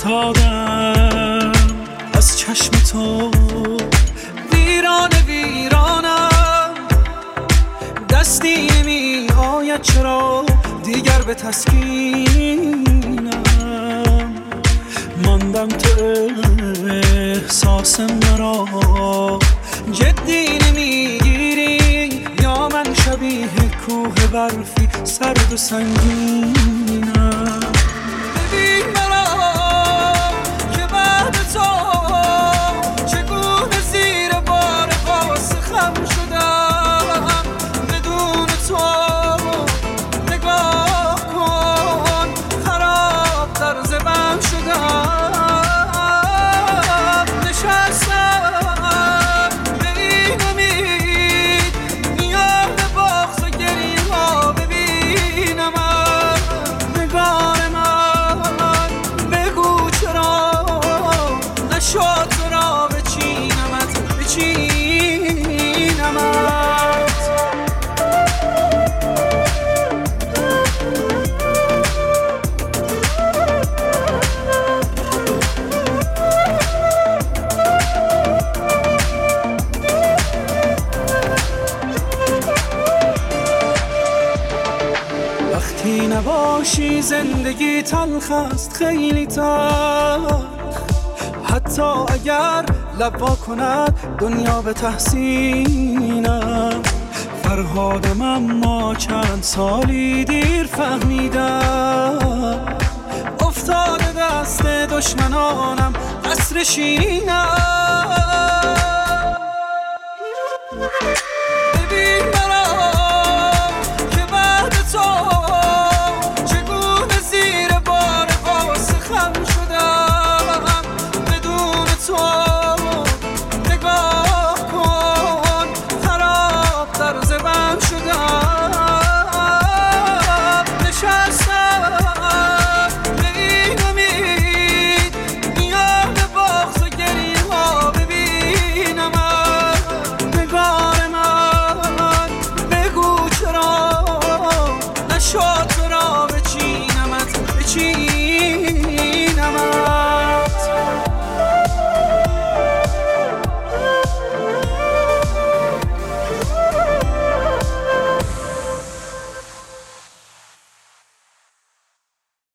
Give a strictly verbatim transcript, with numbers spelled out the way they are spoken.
افتادم از چشم تو، ویران ویرانم، دستی نمی آید چرا دیگر به تسکینم. ماندم تو احساس مرا جدی نمیگیری، یا من شبیه کوه برفی سرد و سنگینم. ببین مرا که بعد تو چگونه زیر بار قاس خم شدم. بدون تو نگاه کن خراب در زبم شدم. نشستم به این امید میان بغض و گریه ها ببینم نگار من. بگو چرا نشد تو را بچینمت بچینمت. وقتی نباشی زندگی تلخ است، خیلی تلخ. حتی اگر لب وا کند دنیا به تحسینم. فرهادم اما چند سالی دیر فهمیدم، افتاده دست دشمنانم قصر شیرینم.